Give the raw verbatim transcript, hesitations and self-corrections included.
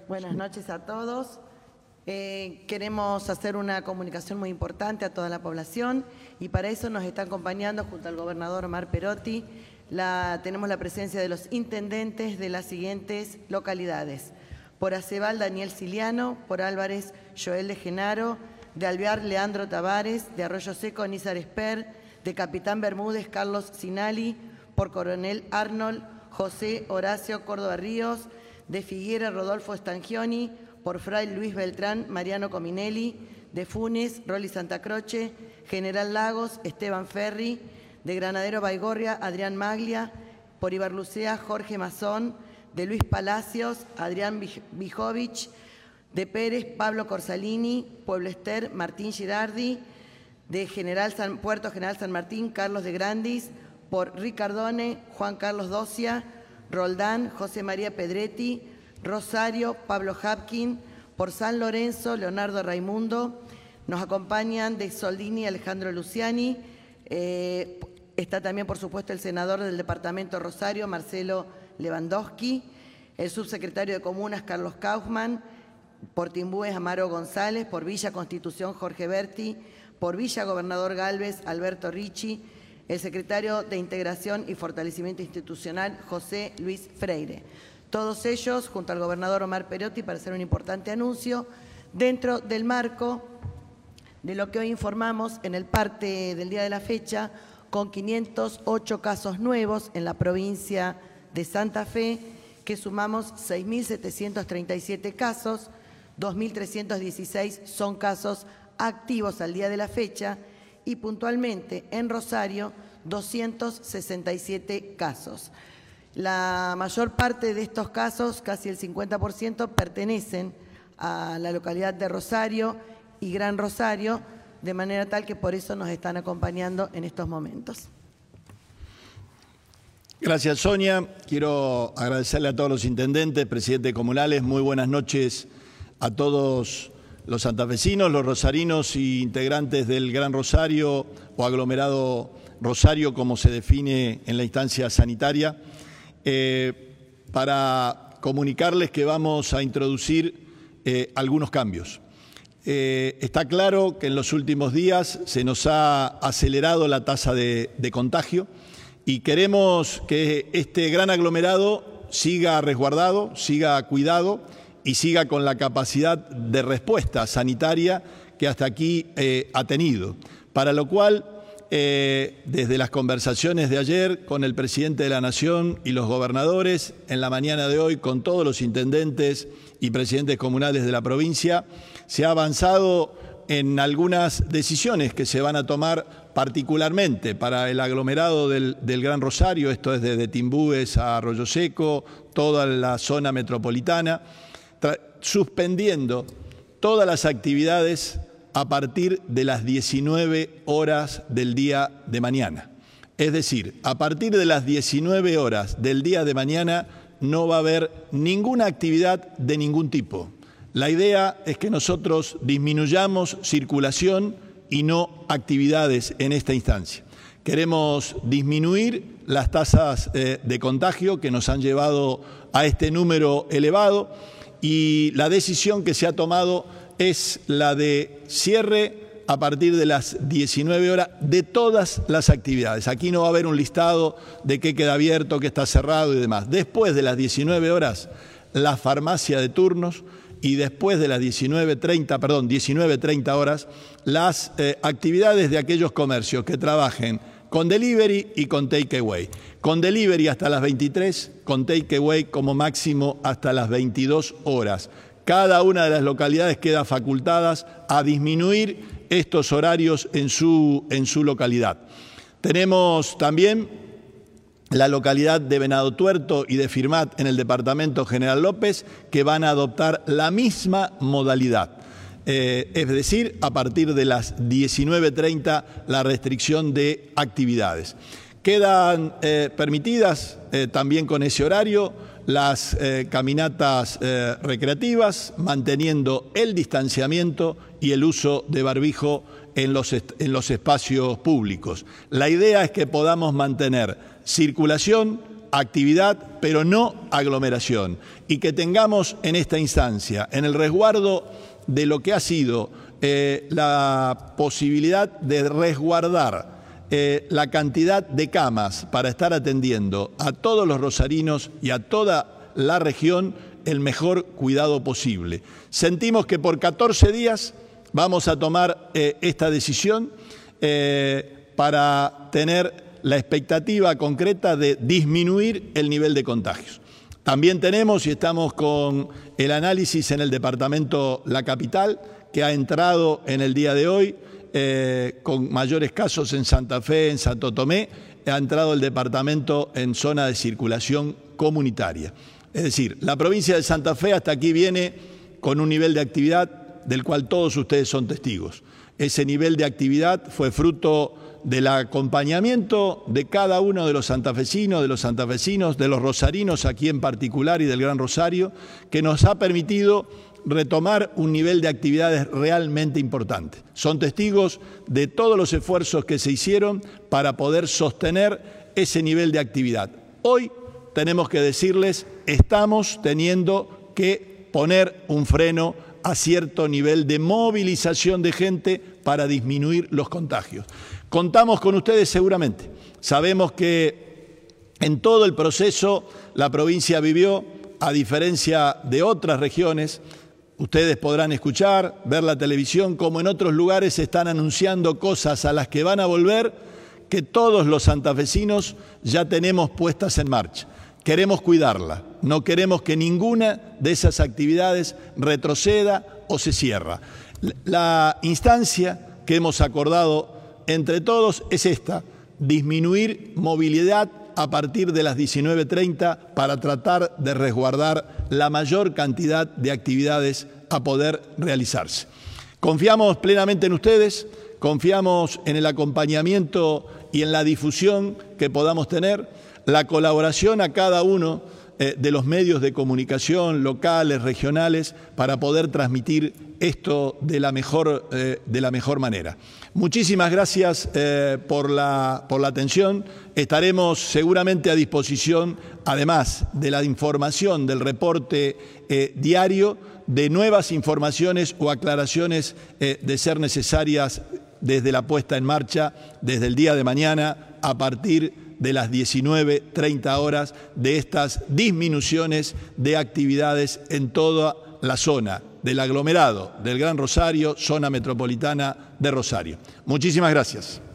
Buenas noches a todos. Eh, queremos hacer una comunicación muy importante a toda la población y para eso nos está acompañando junto al gobernador Omar Perotti. La, tenemos la presencia de los intendentes de las siguientes localidades. Por Acebal, Daniel Ciliano; por Álvarez, Joel de Genaro; de Alvear, Leandro Tavares; de Arroyo Seco, Nízar Esper; de Capitán Bermúdez, Carlos Sinali; por Coronel Arnold, José Horacio Córdoba Ríos; de Figuera, Rodolfo Stangioni; por Fray Luis Beltrán, Mariano Cominelli; de Funes, Roli Santa Croce; General Lagos, Esteban Ferri; de Granadero Baigorria, Adrián Maglia; por Ibarlucea, Jorge Mazón; de Luis Palacios, Adrián Bijovich; de Pérez, Pablo Corsalini; Pueblo Ester, Martín Girardi; de General San, Puerto General San Martín, Carlos de Grandis; por Ricardone, Juan Carlos Docia; Roldán, José María Pedretti; Rosario, Pablo Hapkin; por San Lorenzo, Leonardo Raimundo. Nos acompañan de Soldini, Alejandro Luciani. Eh, está también, por supuesto, el senador del departamento Rosario, Marcelo Lewandowski; el subsecretario de Comunas, Carlos Kaufmann; por Timbúes, Amaro González; por Villa Constitución, Jorge Berti; por Villa Gobernador Galvez, Alberto Ricci; el secretario de Integración y Fortalecimiento Institucional, José Luis Freire. Todos ellos, junto al gobernador Omar Perotti, para hacer un importante anuncio dentro del marco de lo que hoy informamos en el parte del día de la fecha, con quinientos ocho casos nuevos en la provincia de Santa Fe, que sumamos seis mil setecientos treinta y siete casos, dos mil trescientos dieciséis son casos activos al día de la fecha y puntualmente en Rosario doscientos sesenta y siete casos. La mayor parte de estos casos, casi el cincuenta por ciento, pertenecen a la localidad de Rosario y Gran Rosario, de manera tal que por eso nos están acompañando en estos momentos. Gracias, Sonia. Quiero agradecerle a todos los intendentes, presidentes comunales. Muy buenas noches a todos los santafesinos, los rosarinos y integrantes del Gran Rosario o aglomerado Rosario, como se define en la instancia sanitaria, eh, para comunicarles que vamos a introducir eh, algunos cambios. Eh, está claro que en los últimos días se nos ha acelerado la tasa de, de contagio y queremos que este gran aglomerado siga resguardado, siga cuidado y siga con la capacidad de respuesta sanitaria que hasta aquí eh, ha tenido. Para lo cual, eh, desde las conversaciones de ayer con el presidente de la Nación y los gobernadores, en la mañana de hoy con todos los intendentes y presidentes comunales de la provincia, se ha avanzado en algunas decisiones que se van a tomar particularmente para el aglomerado del, del Gran Rosario, esto es desde Timbúes a Arroyo Seco, toda la zona metropolitana, suspendiendo todas las actividades a partir de las diecinueve horas del día de mañana. Es decir, a partir de las diecinueve horas del día de mañana no va a haber ninguna actividad de ningún tipo. La idea es que nosotros disminuyamos circulación y no actividades en esta instancia. Queremos disminuir las tasas eh, de contagio que nos han llevado a este número elevado y la decisión que se ha tomado es la de cierre a partir de las diecinueve horas de todas las actividades. Aquí no va a haber un listado de qué queda abierto, qué está cerrado y demás. Después de las diecinueve horas, la farmacia de turnos y después de las diecinueve treinta, perdón, diecinueve treinta horas, las eh, actividades de aquellos comercios que trabajen con delivery y con takeaway. Con delivery hasta las veintitrés, con takeaway como máximo hasta las veintidós horas. Cada una de las localidades queda facultadas a disminuir estos horarios en su, en su localidad. Tenemos también la localidad de Venado Tuerto y de Firmat en el departamento General López, que van a adoptar la misma modalidad. Eh, es decir, a partir de las diecinueve treinta la restricción de actividades. Quedan eh, permitidas eh, también con ese horario las eh, caminatas eh, recreativas, manteniendo el distanciamiento y el uso de barbijo en los, en los espacios públicos. La idea es que podamos mantener circulación, actividad, pero no aglomeración. Y que tengamos en esta instancia, en el resguardo de lo que ha sido eh, la posibilidad de resguardar eh, la cantidad de camas para estar atendiendo a todos los rosarinos y a toda la región el mejor cuidado posible. Sentimos que por catorce días vamos a tomar eh, esta decisión eh, para tener la expectativa concreta de disminuir el nivel de contagios. También tenemos y estamos con el análisis en el departamento La Capital, que ha entrado en el día de hoy eh, con mayores casos en Santa Fe, en Santo Tomé, ha entrado el departamento en zona de circulación comunitaria. Es decir, la provincia de Santa Fe hasta aquí viene con un nivel de actividad del cual todos ustedes son testigos. Ese nivel de actividad fue fruto del acompañamiento de cada uno de los santafesinos, de los santafesinos, de los rosarinos aquí en particular y del Gran Rosario, que nos ha permitido retomar un nivel de actividades realmente importante. Son testigos de todos los esfuerzos que se hicieron para poder sostener ese nivel de actividad. Hoy tenemos que decirles, estamos teniendo que poner un freno a cierto nivel de movilización de gente para disminuir los contagios. Contamos con ustedes seguramente. Sabemos que en todo el proceso la provincia vivió, a diferencia de otras regiones, ustedes podrán escuchar, ver la televisión, como en otros lugares se están anunciando cosas a las que van a volver, que todos los santafesinos ya tenemos puestas en marcha. Queremos cuidarla, no queremos que ninguna de esas actividades retroceda o se cierre. La instancia que hemos acordado entre todos es esta: disminuir movilidad a partir de las diecinueve treinta para tratar de resguardar la mayor cantidad de actividades a poder realizarse. Confiamos plenamente en ustedes, confiamos en el acompañamiento y en la difusión que podamos tener, la colaboración a cada uno eh, de los medios de comunicación locales, regionales, para poder transmitir esto de la mejor, eh, de la mejor manera. Muchísimas gracias eh, por la, por la atención. Estaremos seguramente a disposición, además de la información del reporte eh, diario, de nuevas informaciones o aclaraciones eh, de ser necesarias desde la puesta en marcha, desde el día de mañana, a partir de las diecinueve treinta horas, de estas disminuciones de actividades en toda la zona del aglomerado del Gran Rosario, zona metropolitana de Rosario. Muchísimas gracias.